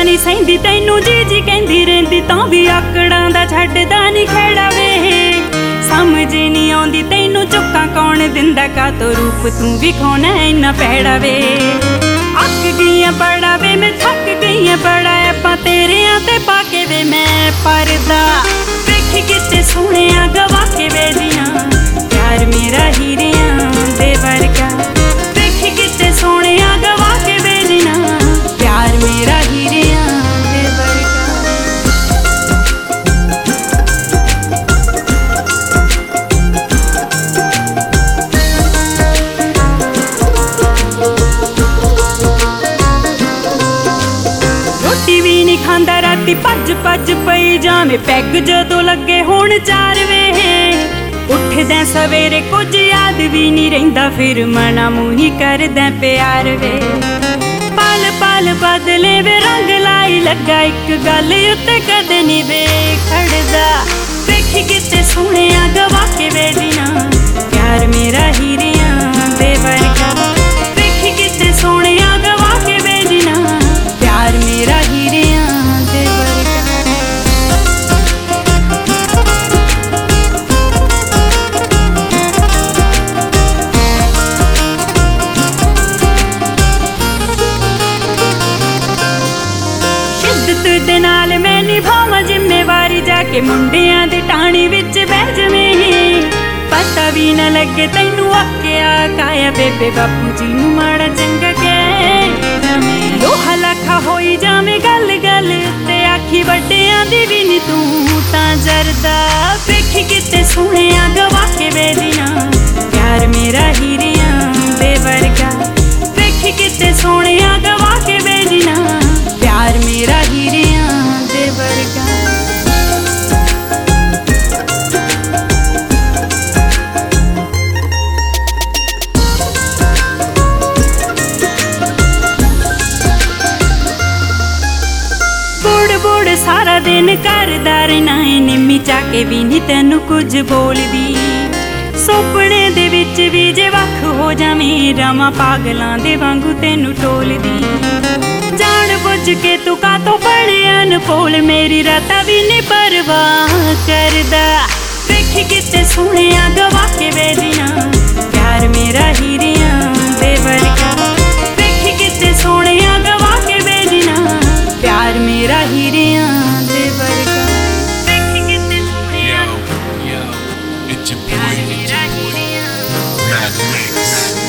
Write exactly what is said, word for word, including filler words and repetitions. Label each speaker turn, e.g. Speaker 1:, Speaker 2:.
Speaker 1: ਨੀ ਸਹਿੰਦੀ ਤੈਨੂੰ ਜੀ ਜੀ ਕਹਿੰਦੀ ਰਹਿੰਦੀ ਤਾਂ ਵੀ ਆਕੜਾਂ ਦਾ ਛੱਡਦਾ ਨੀ ਖੇੜਾ ਵੇ ਸਮਝ ਨੀ ਆਉਂਦੀ ਤੈਨੂੰ ਚੁੱਕਾਂ ਕੌਣ ਦਿੰਦਾ ਕਾਤੋਂ ਰੂਪ ਤੂੰ ਵਿਖਾਉਣਾ ਇੰਨਾ ਭੈੜਾ ਵੇ ਅੱਕ ਗਈਆਂ ਬੜਾ ਵੇ ਮੈਂ ਥੱਕ ਗਈਆਂ ਬੜਾ ਆਪਾਂ ਤੇਰਿਆਂ ਤੇ ਪਾ ਕੇ ਵੇ ਮੈਂ ਪਰਦਾ ਵੇਖ ਕਿਤੇ ਸੋਹਣਿਆ ਗਵਾ ਕੇ ਵੇ ਜੀਆਂ ਪਿਆਰ ਮੇਰਾ ਹੀਰਿਆਂ ਦੇ ਵਰਗਾ ਵੇਖ ਕਿਤੇ ਸੋਹਣਿਆ ਗਵਾ ਕੇ ਵੇ ਜੀਆਂ ਪਿਆਰ ਮੇਰਾ ਹੀਰਿਆਂ ਦੇ ਵਰਗਾ ਰੋਟੀ ਵੀ ਨੀ ਖਾਂਦਾ ਰਾਤੀ ਭੱਜ ਭੱਜ ਪਈ ਜਾਵੇਂ ਪੈਗ ਜਦੋਂ ਲੱਗੇ ਹੁਣ ਚਾਰ ਵੇ ਉੱਠਦਾ ਸਵੇਰੇ ਕੁਝ ਯਾਦ ਵੀ ਨੀ ਰਹਿੰਦਾ ਫਿਰ ਮਨਾ ਮੂੰਹ ਕਰਦਾ ਪਿਆਰ ਵੇ ਪਲ ਪਲ ਬਦਲੇ ਵੇ ਰੰਗ ਲਾਈ ਲੱਗਾ ਇੱਕ ਗੱਲ ਉੱਤੇ ਕਦੇ ਨੀ ਵੇ ਖੜਦਾ ਵੇਖ ਕਿਤੇ ਸੋਹਣਿਆ ਗਵਾ ਕੇ ਵੇ ਜੀਆਂ ਪਿਆਰ ਮੇਰਾ ਹੀਰਿਆਂ ਦੇ ਵਰਗਾ ਵੇਖ ਕਿਤੇ ਸੋਹਣਿਆ ਗਵਾ ਕੇ ਵੇ ਜੀਆਂ ਪਿਆਰ ਮੇਰਾ ਹੀਰਿਆਂ ਦੇ ਵਰਗਾ ਸ਼ਿੱਦਤ ਦੇ ਨਾਲ ਮੈਂ ਨਿਭਾਵਾਂ ਜ਼ਿੰਮੇਵਾਰੀ ਜਾ ਕੇ ਮੁੰਡਿਆਂ ਦੀ ਟਾਣੀ ਵਿੱਚ ਬਹਿ ਜਵੇਂ ਪਤਾ ਵੀ ਨਾ ਲੱਗੇ ਤੈਨੂੰ ਆਕਿਆ ਕਾਇਆ ਬੇਬੇ ਬਾਪੂ ਜੀ ਨੂੰ ਮਾੜਾ ਚੰਗਾ ਕਹਿ ਜਵੇਂ ਲੋਹਾ ਲੱਖਾ ਹੋਈ ਜਾਵੇਂ ਗੱਲ ਗੱਲ ਉੱਤੇ ਆਖੀ ਵੱਡਿਆਂ ਦੀ ਵੀ ਨੀ ਤੂੰ ਤਾਂ ਜਰਦਾ ਵੇਖ ਕਿਤੇ ਸੋਹਣਿਆ ਗਵਾ ਕੇ ਵੇ ਜੀਆਂ ਪਿਆਰ ਮੇਰਾ ਹੀਰਿਆਂ ਦੇ ਵਰਗਾ ਵੇਖ ਕਿਤੇ ਸੋਹਣਿਆ ਗਵਾ ਕੇ ਵੇ ਜੀਆਂ ਪਿਆਰ ਮੇਰਾ ਹੀਰਿਆਂ ਦੇ ਵਰਗਾ ਸਾਰਾ ਦਿਨ ਕਰਦਾ ਰਹਿਣਾ ਏ ਨਿੰਮੀ ਚਾ ਕੇ ਵੀ ਨੀ ਤੈਨੂੰ ਕੁਝ ਬੋਲਦੀ ਸੁਪਨੇ ਦੇ ਵਿੱਚ ਵੀ ਜੇ ਵੱਖ ਹੋ ਜਾਵੇਂ ਰਵਾਂ ਪਾਗਲਾਂ ਦੇ ਵਾਂਗੂ ਤੈਨੂੰ ਟੋਲਦੀ ਜਾਣ ਬੁੱਝ ਕੇ ਤੂੰ ਕਾਤੋਂ ਬਣਿਆ ਅਨਪੋਲ ਮੇਰੀ ਰਾਤਾਂ ਵੀ ਨੀ ਪਰਵਾਹ ਕਰਦਾ ਵੇਖ ਕਿਤੇ ਸੋਹਣਿਆ ਗਵਾ ਕੇ ਵੇ ਜੀਆਂ ਪਿਆਰ ਮੇਰਾ ਹੀਰਿਆਂ ਦੇ ਵਰਗਾ ਵੇਖ ਕਿਤੇ ਸੋਹਣਿਆ ਗਵਾ ਕੇ ਵੇ ਜੀਆਂ ਪਿਆਰ ਮੇਰਾ ਹੀਰਿਆਂ ਦੇ ਵਰਗਾ ਵੇਖ ਕਿਤੇ ਸੋਹਣਿਆ
Speaker 2: Yo, yo, it's your boy, it's your boy, Mad Mix.